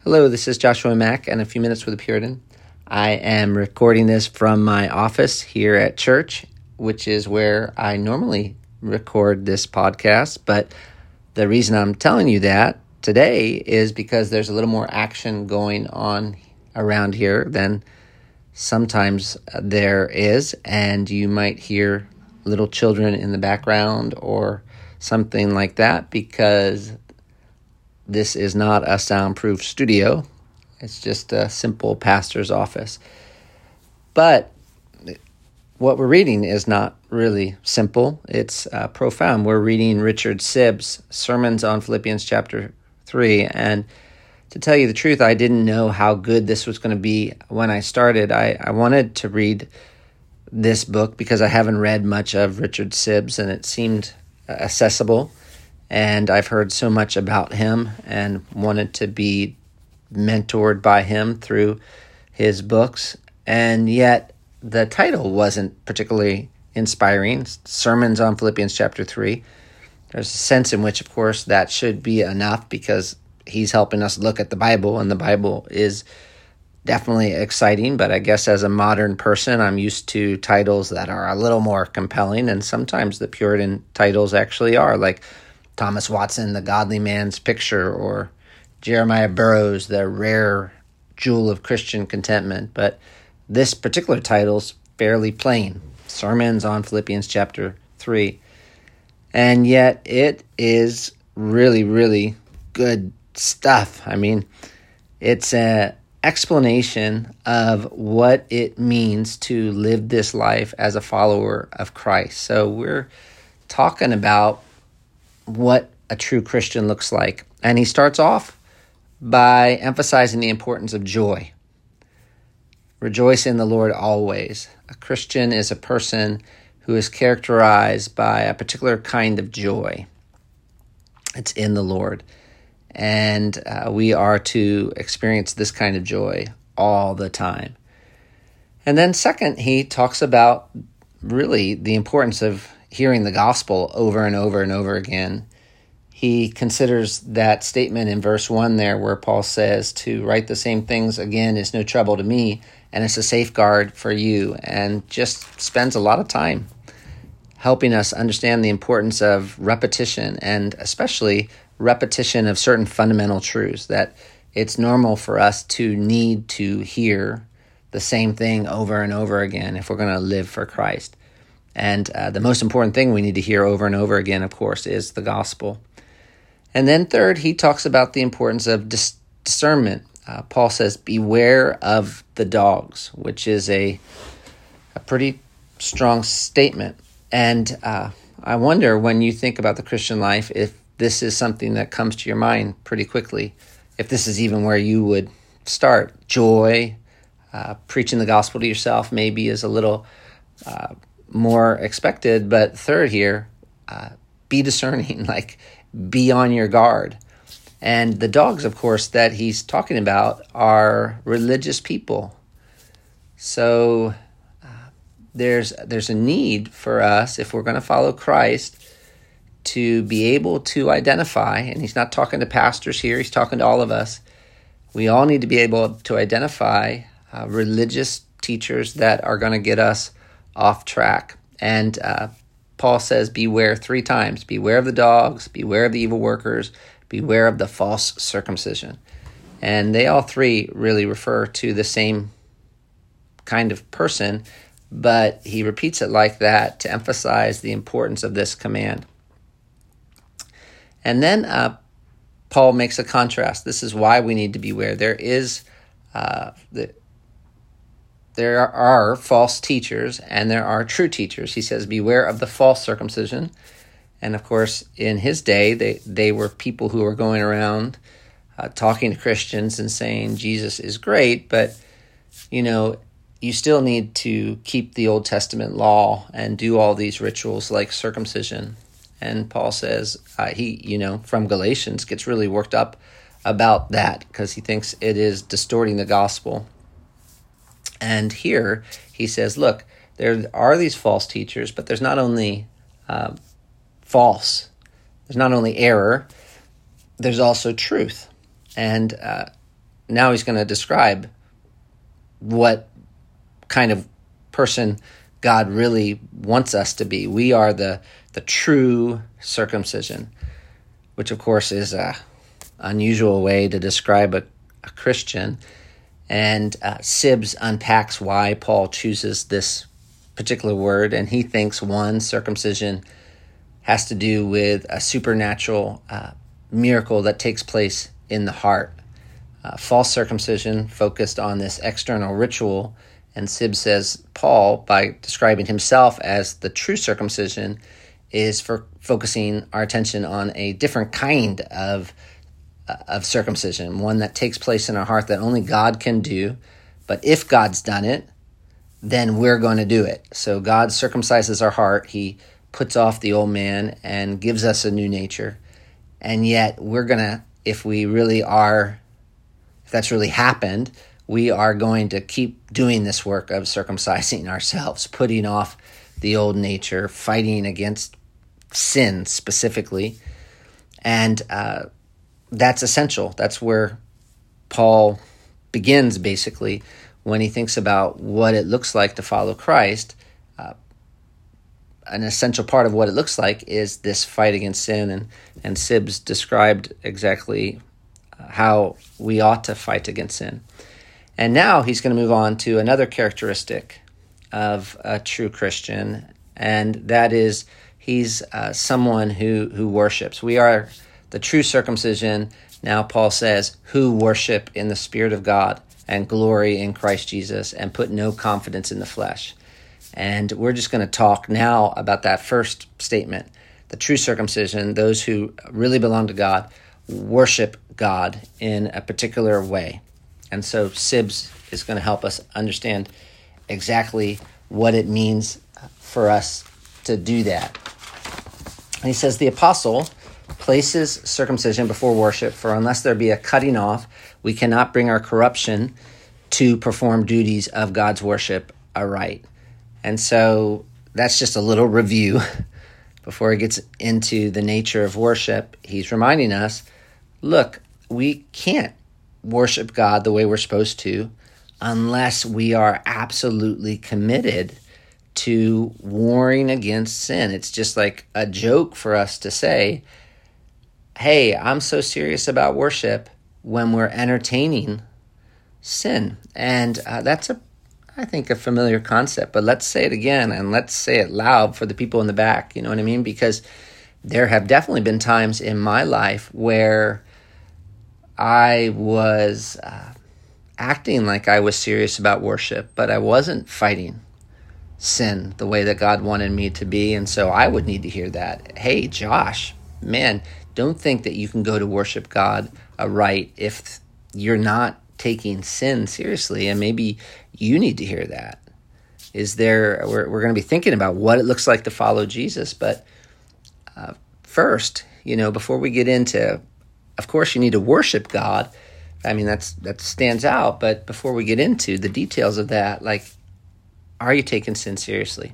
Hello, this is Joshua Mack and A Few Minutes with a Puritan. I am recording this from my office here at church, which is where I normally record this podcast. But the reason I'm telling you that today is because there's a little more action going on around here than sometimes there is, and you might hear little children in the background or something like that because this is not a soundproof studio. It's just a simple pastor's office. But what we're reading is not really simple. It's profound. We're reading Richard Sibbes' sermons on Philippians chapter 3. And to tell you the truth, I didn't know how good this was going to be when I started. I wanted to read this book because I haven't read much of Richard Sibbes, and it seemed accessible. And I've heard so much about him and wanted to be mentored by him through his books. And yet the title wasn't particularly inspiring, Sermons on Philippians chapter 3. There's a sense in which, of course, that should be enough because he's helping us look at the Bible, and the Bible is definitely exciting. But I guess as a modern person, I'm used to titles that are a little more compelling, and sometimes the Puritan titles actually are, like Thomas Watson, The Godly Man's Picture, or Jeremiah Burroughs, The Rare Jewel of Christian Contentment. But this particular title's fairly plain, Sermons on Philippians chapter 3. And yet it is really, really good stuff. I mean, it's an explanation of what it means to live this life as a follower of Christ. So we're talking about what a true Christian looks like. And he starts off by emphasizing the importance of joy. Rejoice in the Lord always. A Christian is a person who is characterized by a particular kind of joy. It's in the Lord. And we are to experience this kind of joy all the time. And then second, he talks about really the importance of hearing the gospel over and over and over again. He considers that statement in verse 1 there where Paul says to write the same things again is no trouble to me, and it's a safeguard for you, and just spends a lot of time helping us understand the importance of repetition, and especially repetition of certain fundamental truths, that it's normal for us to need to hear the same thing over and over again if we're going to live for Christ. And the most important thing we need to hear over and over again, of course, is the gospel. And then third, he talks about the importance of discernment. Paul says, beware of the dogs, which is a pretty strong statement. And I wonder, when you think about the Christian life, if this is something that comes to your mind pretty quickly, if this is even where you would start. Joy, preaching the gospel to yourself maybe is a little more expected, but third here, be discerning, like be on your guard. And the dogs, of course, that he's talking about are religious people. So there's a need for us, if we're going to follow Christ, to be able to identify, and he's not talking to pastors here, he's talking to all of us. We all need to be able to identify religious teachers that are going to get us off track. And Paul says, beware 3 times. Beware of the dogs, beware of the evil workers, beware of the false circumcision. And they all 3 really refer to the same kind of person, but he repeats it like that to emphasize the importance of this command. And then Paul makes a contrast. This is why we need to beware. There are false teachers and there are true teachers. He says, beware of the false circumcision. And of course, in his day, they were people who were going around talking to Christians and saying Jesus is great, but you still need to keep the Old Testament law and do all these rituals like circumcision. And Paul says he from Galatians gets really worked up about that because he thinks it is distorting the gospel. And here he says, look, there are these false teachers, but there's not only false, there's not only error, there's also truth. And now he's going to describe what kind of person God really wants us to be. We are the true circumcision, which of course is a unusual way to describe a Christian. And Sibbes unpacks why Paul chooses this particular word, and he thinks, one, circumcision has to do with a supernatural miracle that takes place in the heart. False circumcision focused on this external ritual, and Sibbes says Paul, by describing himself as the true circumcision, is for focusing our attention on a different kind of circumcision, one that takes place in our heart that only God can do. But if God's done it, then we're going to do it. So God circumcises our heart. He puts off the old man and gives us a new nature. And yet we're going to, if that's really happened, we are going to keep doing this work of circumcising ourselves, putting off the old nature, fighting against sin specifically. And that's essential. That's where Paul begins, basically, when he thinks about what it looks like to follow Christ. An essential part of what it looks like is this fight against sin, and Sibbes described exactly how we ought to fight against sin. And now he's going to move on to another characteristic of a true Christian, and that is he's someone who worships. We are the true circumcision, now Paul says, who worship in the Spirit of God and glory in Christ Jesus and put no confidence in the flesh. And we're just going to talk now about that first statement. The true circumcision, those who really belong to God, worship God in a particular way. And so Sibbes is going to help us understand exactly what it means for us to do that. And he says, the apostle places circumcision before worship, for unless there be a cutting off, we cannot bring our corruption to perform duties of God's worship aright. And so that's just a little review. Before he gets into the nature of worship, he's reminding us, look, we can't worship God the way we're supposed to unless we are absolutely committed to warring against sin. It's just like a joke for us to say, hey, I'm so serious about worship when we're entertaining sin. And that's I think a familiar concept, but let's say it again, and let's say it loud for the people in the back, you know what I mean? Because there have definitely been times in my life where I was acting like I was serious about worship, but I wasn't fighting sin the way that God wanted me to be. And so I would need to hear that. Hey, Josh, man, don't think that you can go to worship God aright if you're not taking sin seriously. And maybe you need to hear that. We're going to be thinking about what it looks like to follow Jesus. But first, before we get into, of course, you need to worship God. I mean, that stands out. But before we get into the details of that, like, are you taking sin seriously?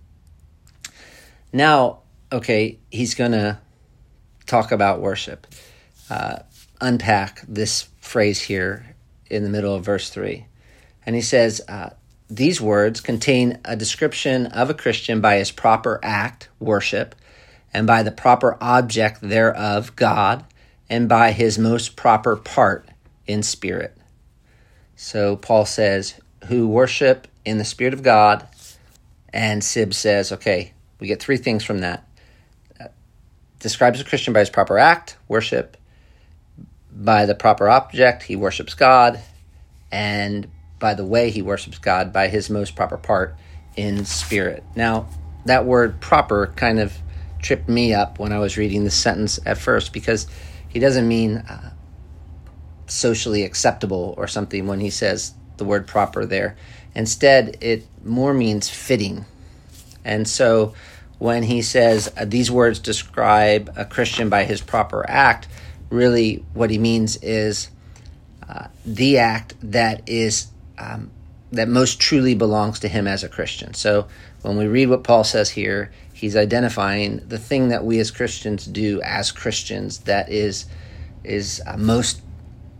Now, okay, he's going to talk about worship. Unpack this phrase here in the middle of verse 3. And he says, these words contain a description of a Christian by his proper act, worship, and by the proper object thereof, God, and by his most proper part in spirit. So Paul says, who worship in the Spirit of God, and Sibbes says, okay, we get three things from that. Describes a Christian by his proper act, worship, by the proper object, he worships God, and by the way he worships God, by his most proper part in spirit. Now, that word proper kind of tripped me up when I was reading this sentence at first, because he doesn't mean socially acceptable or something when he says the word proper there. Instead, it more means fitting. And so when he says these words describe a Christian by his proper act, really what he means is the act that is that most truly belongs to him as a Christian. So when we read what Paul says here, he's identifying the thing that we as Christians do as Christians that is most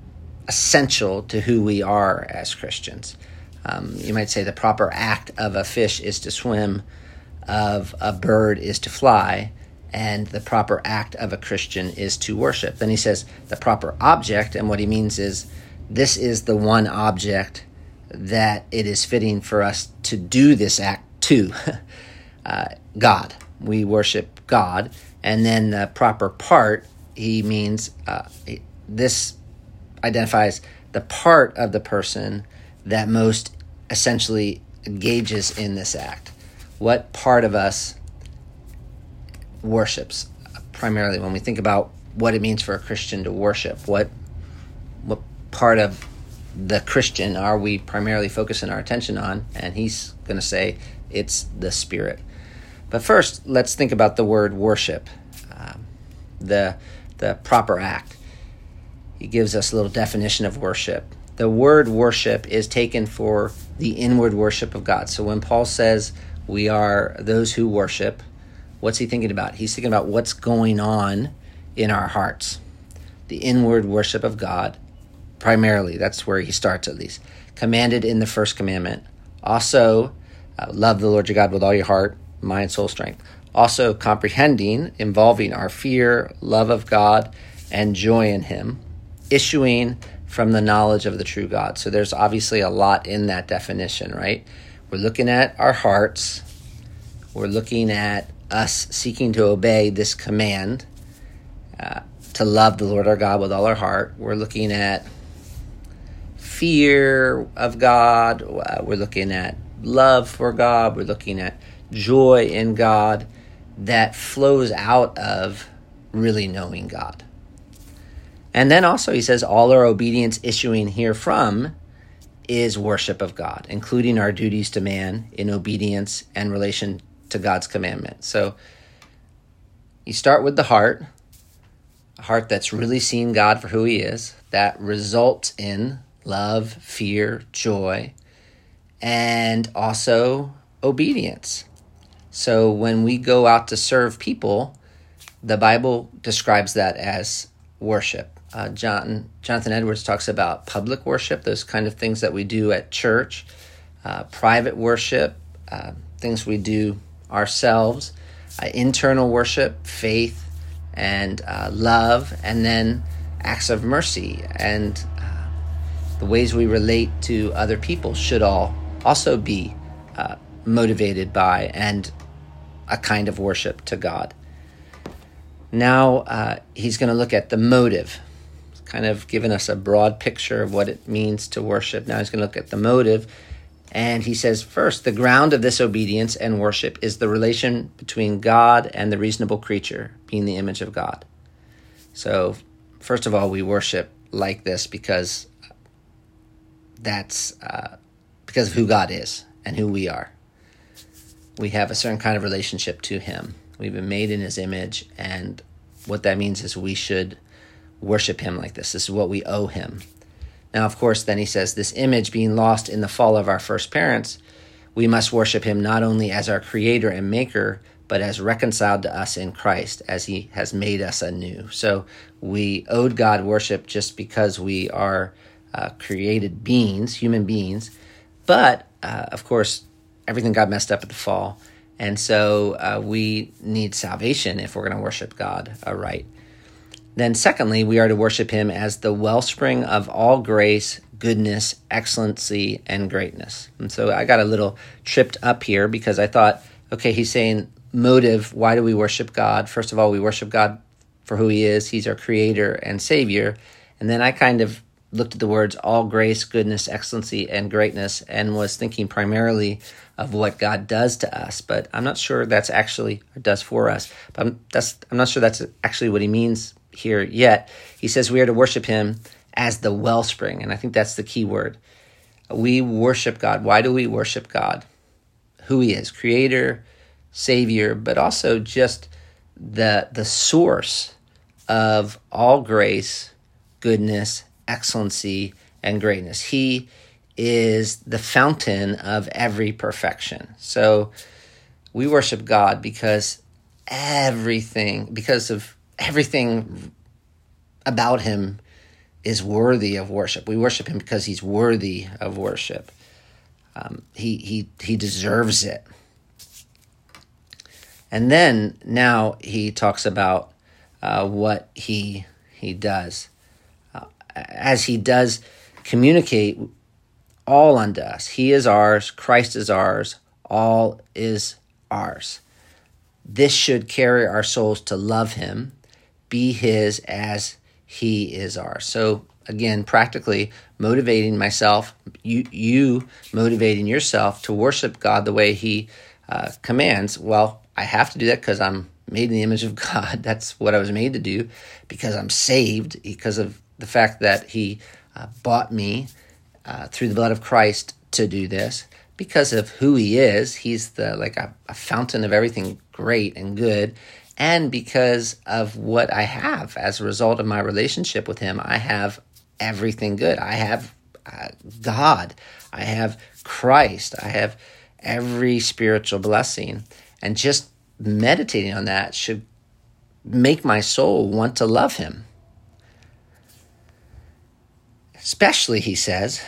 essential to who we are as Christians. You might say the proper act of a fish is to swim, of a bird is to fly, and the proper act of a Christian is to worship. Then he says the proper object, and what he means is this is the one object that it is fitting for us to do this act to. God. We worship God. And then the proper part, he means this identifies the part of the person that most essentially engages in this act. What part of us worships? Primarily, when we think about what it means for a Christian to worship, what part of the Christian are we primarily focusing our attention on? And he's going to say it's the Spirit. But first, let's think about the word worship, the proper act. He gives us a little definition of worship. The word worship is taken for the inward worship of God. So when Paul says we are those who worship, what's he thinking about? He's thinking about what's going on in our hearts. The inward worship of God, primarily. That's where he starts, at least. Commanded in the first commandment. Also, love the Lord your God with all your heart, mind, soul, strength. Also, comprehending, involving our fear, love of God, and joy in him, issuing from the knowledge of the true God. So there's obviously a lot in that definition, right? We're looking at our hearts. We're looking at us seeking to obey this command to love the Lord our God with all our heart. We're looking at fear of God. We're looking at love for God. We're looking at joy in God that flows out of really knowing God. And then also he says all our obedience issuing herefrom is worship of God, including our duties to man in obedience and relation to God's commandment. So you start with the heart, a heart that's really seen God for who he is, that results in love, fear, joy, and also obedience. So when we go out to serve people, the Bible describes that as worship. Jonathan Edwards talks about public worship, those kind of things that we do at church, private worship, things we do ourselves, internal worship, faith, and love, and then acts of mercy. And the ways we relate to other people should all also be motivated by and a kind of worship to God. Now he's going to look at the motive. He's kind of given us a broad picture of what it means to worship. Now he's going to look at the motive. And he says, first, the ground of this obedience and worship is the relation between God and the reasonable creature, being the image of God. So, first of all, we worship like this because that's because of who God is and who we are. We have a certain kind of relationship to him. We've been made in his image, and what that means is we should worship him like this. This is what we owe him. Now, of course, then he says, this image being lost in the fall of our first parents, we must worship him not only as our creator and maker, but as reconciled to us in Christ, as he has made us anew. So we owed God worship just because we are created beings, human beings. But, of course, everything got messed up at the fall. And so we need salvation if we're going to worship God aright. Then secondly, we are to worship him as the wellspring of all grace, goodness, excellency, and greatness. And so I got a little tripped up here because I thought, okay, he's saying motive, why do we worship God? First of all, we worship God for who he is. He's our creator and savior. And then I kind of looked at the words all grace, goodness, excellency, and greatness and was thinking primarily of what God does to us. But I'm not sure that's actually, or does for us. But I'm not sure that's actually what he means here yet. He says we are to worship him as the wellspring, and I think that's the key word. We worship God. Why do we worship God? Who he is, creator, savior, but also just the source of all grace, goodness, excellency, and greatness. He is the fountain of every perfection. So we worship God because of everything about him is worthy of worship. We worship him because he's worthy of worship. He deserves it. And then now he talks about what he does. As he does communicate all unto us. He is ours, Christ is ours, all is ours. This should carry our souls to love him, be his as he is ours. So again, practically motivating myself, you motivating yourself to worship God the way he commands. Well, I have to do that because I'm made in the image of God. That's what I was made to do, because I'm saved, because of the fact that he bought me through the blood of Christ to do this, because of who he is. He's a fountain of everything great and good, and because of what I have as a result of my relationship with him. I have everything good. I have God. I have Christ. I have every spiritual blessing. And just meditating on that should make my soul want to love him. Especially, he says,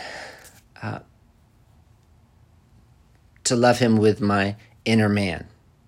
to love him with my inner man.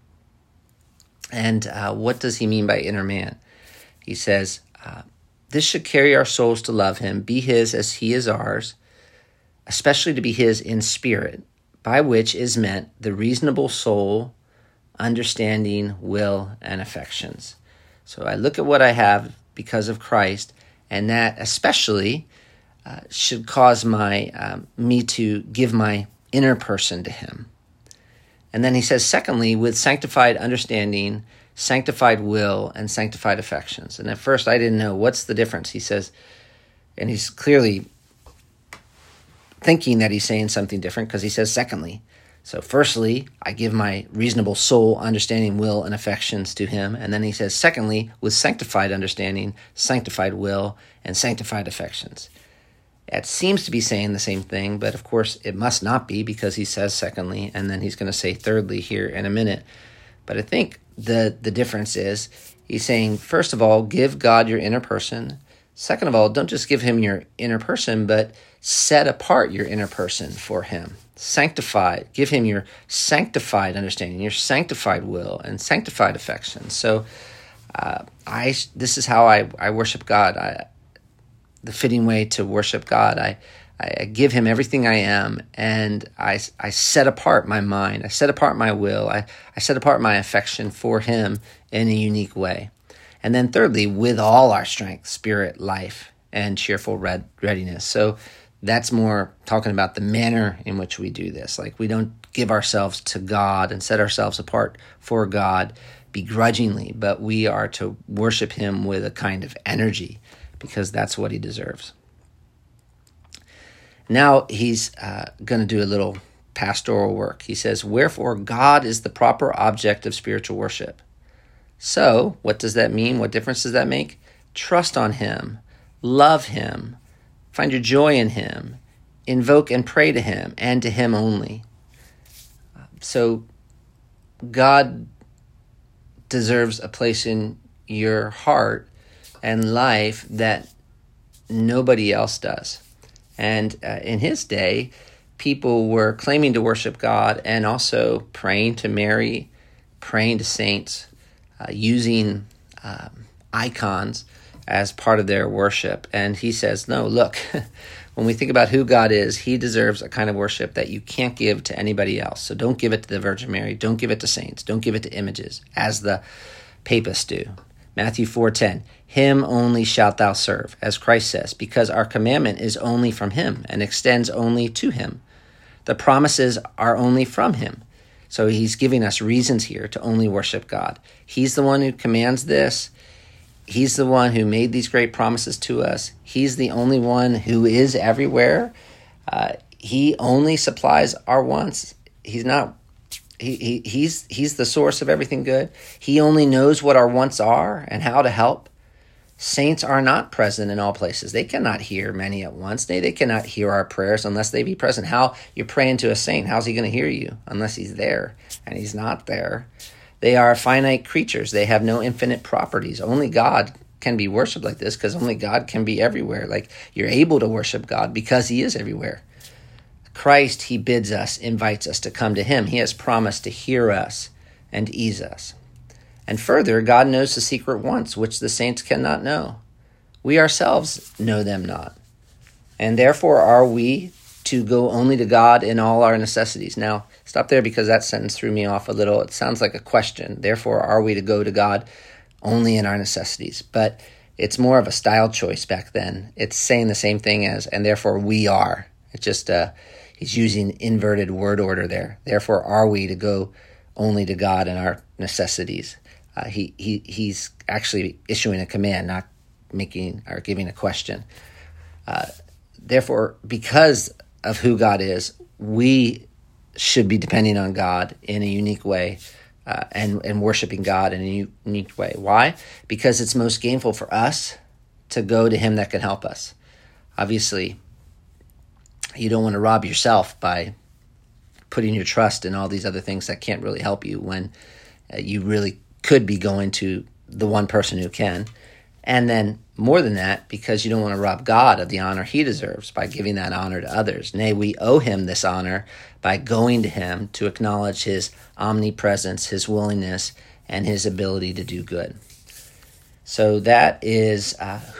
And what does he mean by inner man? He says, this should carry our souls to love him, be his as he is ours, especially to be his in spirit, by which is meant the reasonable soul, understanding, will, and affections. So I look at what I have because of Christ, and that especially should cause me to give my inner person to him. And then he says, secondly, with sanctified understanding, sanctified will, and sanctified affections. And at first I didn't know what's the difference. He says, and he's clearly thinking that he's saying something different, because he says secondly. So firstly, I give my reasonable soul, understanding, will, and affections to him. And then he says, secondly, with sanctified understanding, sanctified will, and sanctified affections. It seems to be saying the same thing, but of course it must not be, because he says secondly, and then he's going to say thirdly here in a minute. But I think the difference is he's saying, first of all, give God your inner person. Second of all, don't just give him your inner person, but set apart your inner person for him. Sanctify, give him your sanctified understanding, your sanctified will, and sanctified affection. So this is how I worship God. The fitting way to worship God. I give him everything I am, and I set apart my mind. I set apart my will. I set apart my affection for him in a unique way. And then thirdly, with all our strength, spirit, life, and cheerful readiness. So that's more talking about the manner in which we do this. Like, we don't give ourselves to God and set ourselves apart for God begrudgingly, but we are to worship him with a kind of energy, because that's what he deserves. Now he's going to do a little pastoral work. He says, wherefore God is the proper object of spiritual worship. So what does that mean? What difference does that make? Trust on him, love him, find your joy in him, invoke and pray to him, and to him only. So God deserves a place in your heart and life that nobody else does. And in his day, people were claiming to worship God and also praying to Mary, praying to saints, using icons as part of their worship. And he says, no, look, when we think about who God is, he deserves a kind of worship that you can't give to anybody else. So don't give it to the Virgin Mary. Don't give it to saints. Don't give it to images, as the papists do. Matthew 4:10, him only shalt thou serve, as Christ says, because our commandment is only from him and extends only to him. The promises are only from him. So he's giving us reasons here to only worship God. He's the one who commands this. He's the one who made these great promises to us. He's the only one who is everywhere. He only supplies our wants. He's not. He's the source of everything good. He only knows what our wants are and how to help. Saints are not present in all places. They cannot hear many at once. They cannot hear our prayers unless they be present. How you're praying to a saint, how's he going to hear you unless he's there? And he's not there. They are finite creatures. They have no infinite properties. Only God can be worshiped like this because only God can be everywhere. Like, you're able to worship God because he is everywhere. Christ, he bids us, invites us to come to him. He has promised to hear us and ease us. And further, God knows the secret wants, which the saints cannot know. We ourselves know them not. And therefore are we to go only to God in all our necessities. Now, stop there because that sentence threw me off a little. It sounds like a question. Therefore, are we to go to God only in our necessities? But it's more of a style choice back then. It's saying the same thing as, and therefore we are. It's just, he's using inverted word order there. Therefore, are we to go only to God in our necessities? He's actually issuing a command, not making or giving a question. Therefore, because of who God is, we should be depending on God in a unique way and worshiping God in a unique way. Why? Because it's most gainful for us to go to him that can help us. Obviously, you don't want to rob yourself by putting your trust in all these other things that can't really help you when you really could be going to the one person who can. And then more than that, because you don't want to rob God of the honor he deserves by giving that honor to others. Nay, we owe him this honor by going to him to acknowledge his omnipresence, his willingness, and his ability to do good. So that is that's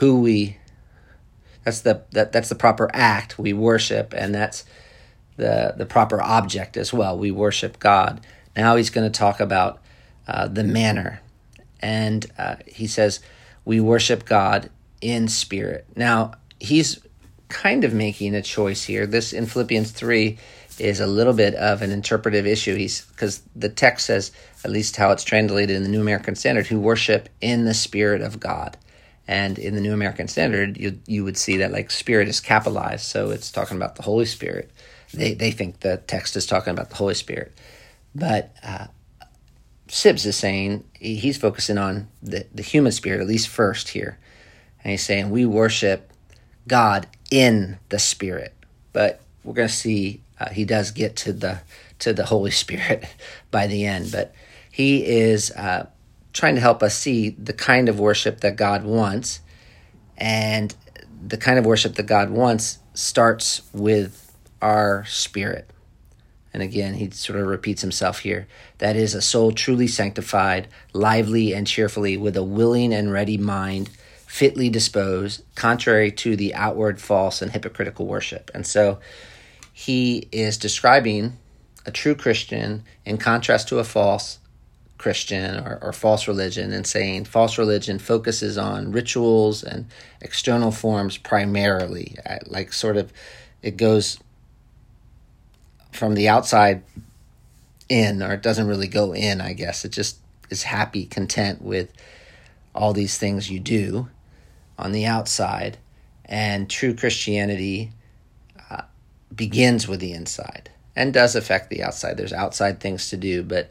the proper act. We worship, and that's the proper object as well. We worship God. Now he's going to talk about the manner. And he says, we worship God in spirit. Now, he's kind of making a choice here. This in Philippians 3 is a little bit of an interpretive issue. Because the text says, at least how it's translated in the New American Standard, who worship in the Spirit of God. And in the New American Standard, you would see that like spirit is capitalized, so it's talking about the Holy Spirit. They think the text is talking about the Holy Spirit. But Sibbs is saying he's focusing on the human spirit, at least first here. And he's saying we worship God in the Spirit. But we're going to see he does get to the Holy Spirit by the end. But he is trying to help us see the kind of worship that God wants. And the kind of worship that God wants starts with our spirit. And again, he sort of repeats himself here. That is a soul truly sanctified, lively and cheerfully, with a willing and ready mind, fitly disposed, contrary to the outward false and hypocritical worship. And so he is describing a true Christian in contrast to a false Christian or false religion, and saying false religion focuses on rituals and external forms primarily. Like sort of it goes from the outside in, or it doesn't really go in, I guess. It just is happy, content with all these things you do on the outside. And true Christianity begins with the inside and does affect the outside. There's outside things to do, but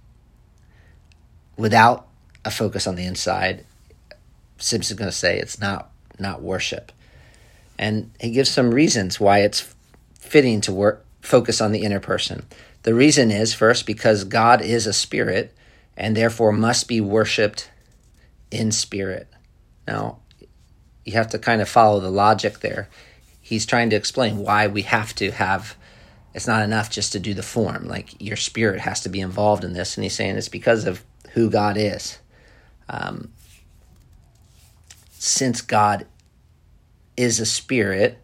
without a focus on the inside, Sibbs is going to say it's not worship. And he gives some reasons why it's fitting to focus on the inner person. The reason is, first, because God is a spirit and therefore must be worshipped in spirit. Now, you have to kind of follow the logic there. He's trying to explain why we have to have, it's not enough just to do the form. Like, your spirit has to be involved in this. And he's saying it's because of who God is. Since God is a spirit,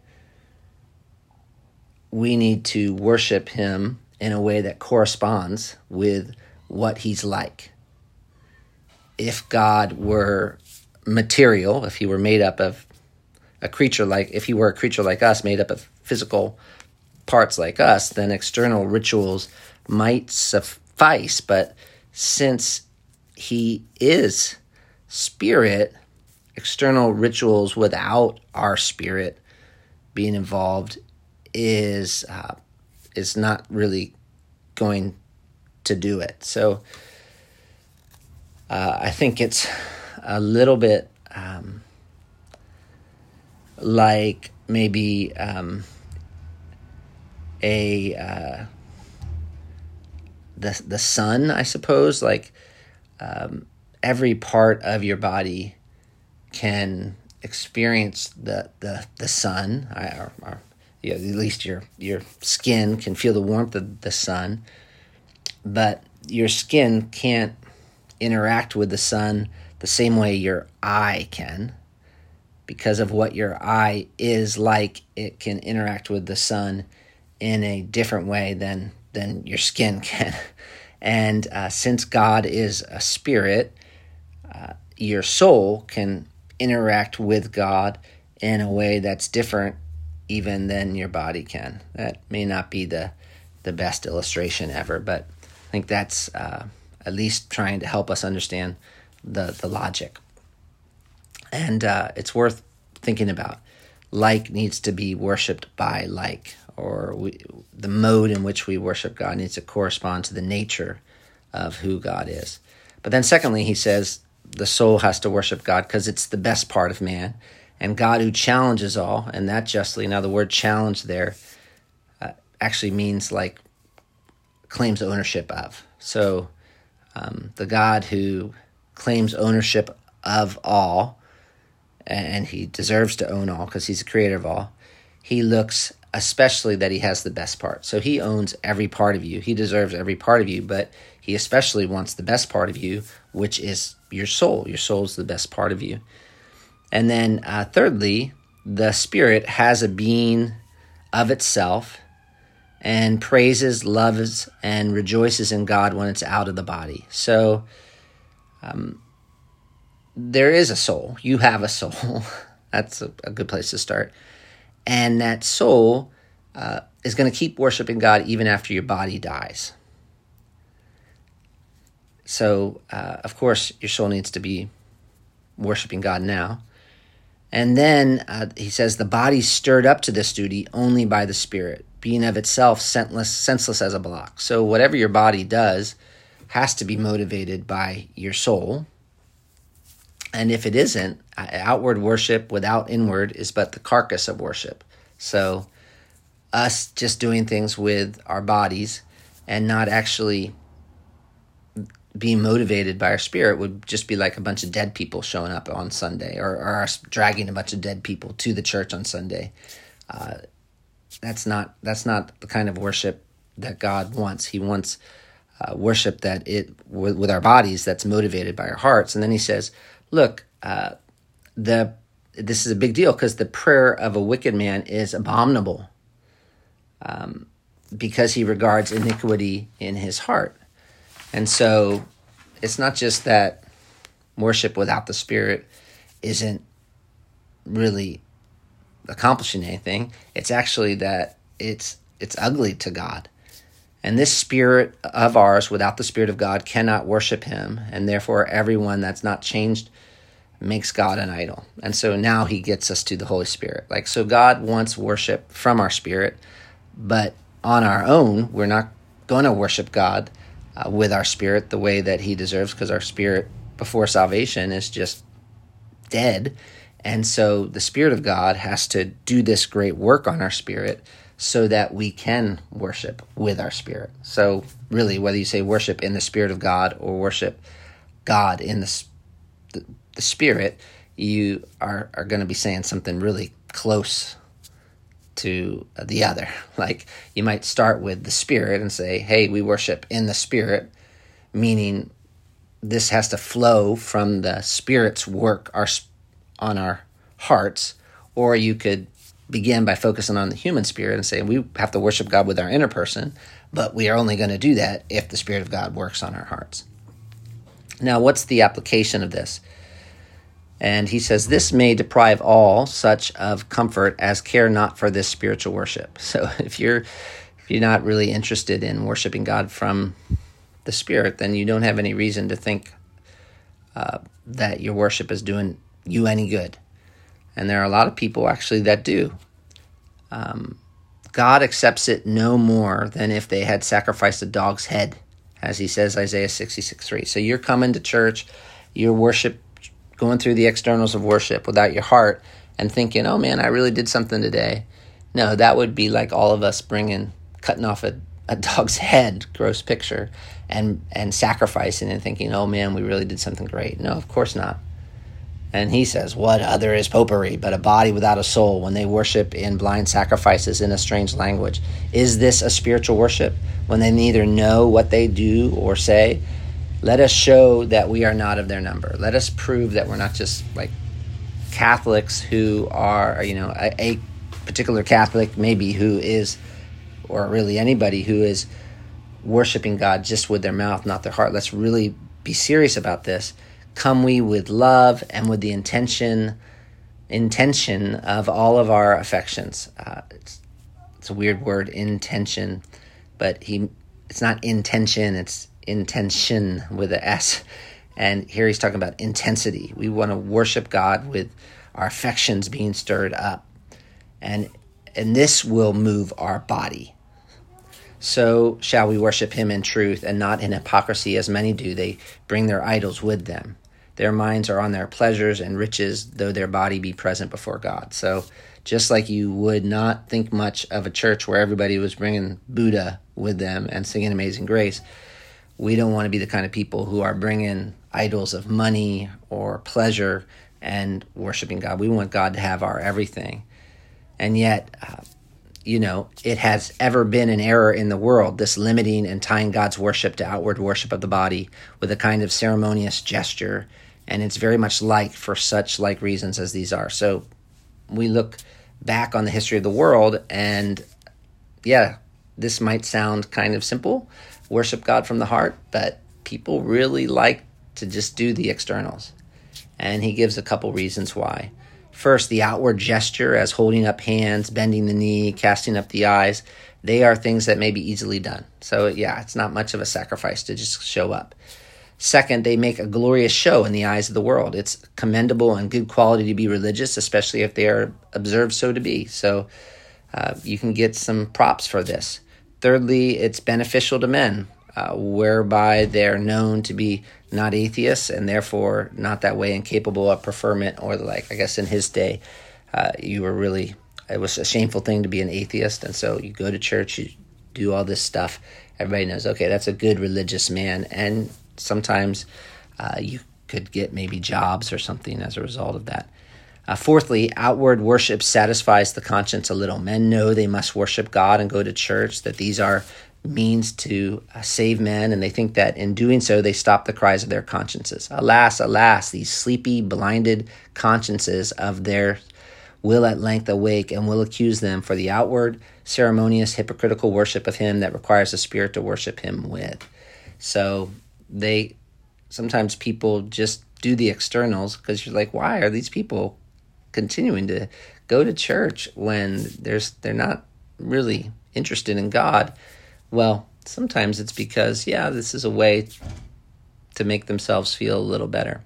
we need to worship him in a way that corresponds with what he's like. If God were material, if he were made up of if he were a creature like us, made up of physical parts like us, then external rituals might suffice. But since he is spirit, external rituals without our spirit being involved is not really going to do it. So I think it's a little bit like maybe the sun, I suppose. Like every part of your body can experience the sun, or at least your skin can feel the warmth of the sun, but your skin can't interact with the sun the same way your eye can. Because of what your eye is like, it can interact with the sun in a different way than your skin can. And since God is a spirit, your soul can interact with God in a way that's different even than your body can. That may not be the best illustration ever, but I think that's at least trying to help us understand the logic. And it's worth thinking about. Like needs to be worshipped by like, or the mode in which we worship God needs to correspond to the nature of who God is. But then secondly, he says the soul has to worship God because it's the best part of man. And God who challenges all, and that justly. Now the word challenge there actually means like claims ownership of. So the God who claims ownership of all, and he deserves to own all because he's the creator of all, he looks especially that he has the best part. So he owns every part of you. He deserves every part of you, but he especially wants the best part of you, which is your soul. Your soul is the best part of you. And then thirdly, the spirit has a being of itself and praises, loves, and rejoices in God when it's out of the body. So there is a soul. You have a soul. That's a good place to start. And that soul is going to keep worshiping God even after your body dies. So, of course, your soul needs to be worshiping God now. And then he says the body's stirred up to this duty only by the Spirit, being of itself senseless as a block. So whatever your body does has to be motivated by your soul. And if it isn't, outward worship without inward is but the carcass of worship. So us just doing things with our bodies and not actually being motivated by our spirit would just be like a bunch of dead people showing up on Sunday, or us dragging a bunch of dead people to the church on Sunday. That's not the kind of worship that God wants. He wants worship that with our bodies that's motivated by our hearts. And then he says, look, this is a big deal because the prayer of a wicked man is abominable because he regards iniquity in his heart. And so it's not just that worship without the Spirit isn't really accomplishing anything. It's actually that it's ugly to God. And this spirit of ours without the Spirit of God cannot worship him. And therefore everyone that's not changed makes God an idol. And so now he gets us to the Holy Spirit. So God wants worship from our spirit, but on our own, we're not going to worship God with our spirit the way that he deserves, because our spirit before salvation is just dead. And so the Spirit of God has to do this great work on our spirit so that we can worship with our spirit. So really, whether you say worship in the Spirit of God or worship God in the Spirit, you are going to be saying something really close to the other. Like you might start with the Spirit and say, hey, we worship in the Spirit, meaning this has to flow from the Spirit's work on our hearts. Or you could begin by focusing on the human spirit and say we have to worship God with our inner person, but we are only going to do that if the Spirit of God works on our hearts. Now, what's the application of this? And he says, this may deprive all such of comfort as care not for this spiritual worship. So if you're not really interested in worshiping God from the Spirit, then you don't have any reason to think that your worship is doing you any good. And there are a lot of people actually that do. God accepts it no more than if they had sacrificed a dog's head, as he says, Isaiah 66:3. So you're coming to church, your worship, going through the externals of worship without your heart and thinking, oh man, I really did something today. No, that would be like all of us cutting off a dog's head, gross picture, and sacrificing and thinking, oh man, we really did something great. No, of course not. And he says, what other is popery but a body without a soul when they worship in blind sacrifices in a strange language? Is this a spiritual worship when they neither know what they do or say? Let us show that we are not of their number. Let us prove that we're not just like Catholics who are, a particular Catholic maybe who is, or really anybody who is worshiping God just with their mouth, not their heart. Let's really be serious about this. Come we with love and with the intention of all of our affections. It's a weird word, intention, but it's not intention, it's intention with a S. And here he's talking about intensity. We want to worship God with our affections being stirred up. And this will move our body. So shall we worship him in truth and not in hypocrisy, as many do. They bring their idols with them. Their minds are on their pleasures and riches, though their body be present before God. So just like you would not think much of a church where everybody was bringing Buddha with them and singing Amazing Grace, we don't want to be the kind of people who are bringing idols of money or pleasure and worshiping God. We want God to have our everything. And yet, it has ever been an error in the world, this limiting and tying God's worship to outward worship of the body with a kind of ceremonious gesture. And it's very much for such like reasons as these are. So we look back on the history of the world and this might sound kind of simple, worship God from the heart, but people really like to just do the externals. And he gives a couple reasons why. First, the outward gesture as holding up hands, bending the knee, casting up the eyes, they are things that may be easily done. So it's not much of a sacrifice to just show up. Second, they make a glorious show in the eyes of the world. It's commendable and good quality to be religious, especially if they are observed so to be. So you can get some props for this. Thirdly, it's beneficial to men, whereby they're known to be not atheists and therefore not that way incapable of preferment or the like. I guess in his day, it was a shameful thing to be an atheist. And so you go to church, you do all this stuff. Everybody knows, okay, that's a good religious man. And sometimes you could get maybe jobs or something as a result of that. Fourthly, outward worship satisfies the conscience a little. Men know they must worship God and go to church, that these are means to save men, and they think that in doing so they stop the cries of their consciences. Alas, alas, these sleepy, blinded consciences of theirs will at length awake and will accuse them for the outward, ceremonious, hypocritical worship of him that requires a spirit to worship him with. So sometimes people just do the externals because you're like, why are these people continuing to go to church when they're not really interested in God? Well, sometimes it's because, this is a way to make themselves feel a little better.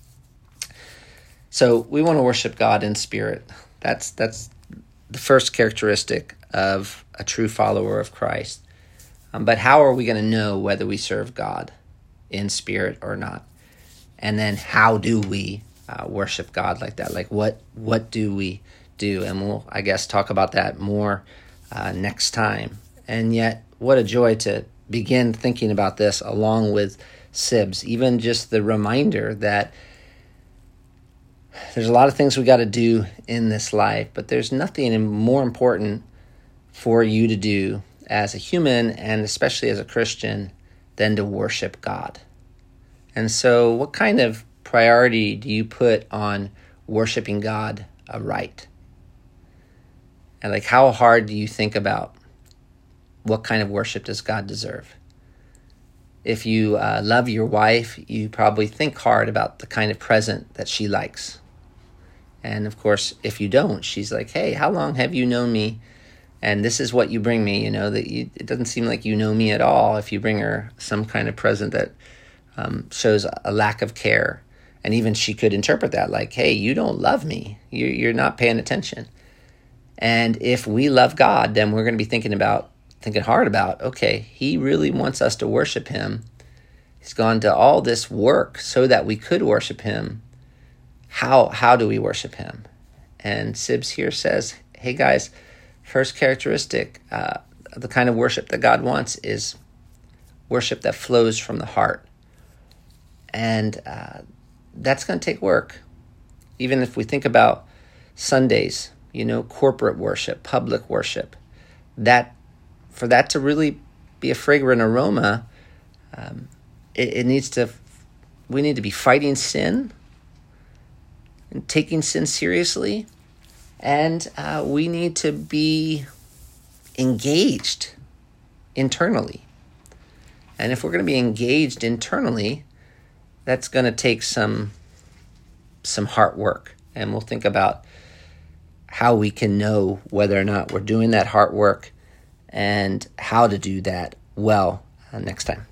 So we want to worship God in spirit. That's the first characteristic of a true follower of Christ. But how are we going to know whether we serve God in spirit or not? And then how do we worship God like that? Like what do we do? And we'll, I guess, talk about that more next time. And yet, what a joy to begin thinking about this along with Sibs. Even just the reminder that there's a lot of things we got to do in this life, but there's nothing more important for you to do as a human and especially as a Christian than to worship God. And so what kind of priority do you put on worshiping God aright? And how hard do you think about what kind of worship does God deserve? If you love your wife, you probably think hard about the kind of present that she likes. And of course, if you don't, she's like, hey, how long have you known me? And this is what you bring me, it doesn't seem like you know me at all if you bring her some kind of present that shows a lack of care. And even she could interpret that like, hey, you don't love me. You're not paying attention. And if we love God, then we're going to be thinking hard about, okay, he really wants us to worship him. He's gone to all this work so that we could worship him. How do we worship him? And Sibs here says, hey guys, first characteristic of the kind of worship that God wants is worship that flows from the heart. And that's going to take work. even if we think about Sundays, corporate worship, public worship, for that to really be a fragrant aroma, we need to be fighting sin and taking sin seriously, and we need to be engaged internally. And if we're going to be engaged internally, that's going to take some heart work. And we'll think about how we can know whether or not we're doing that heart work and how to do that well next time.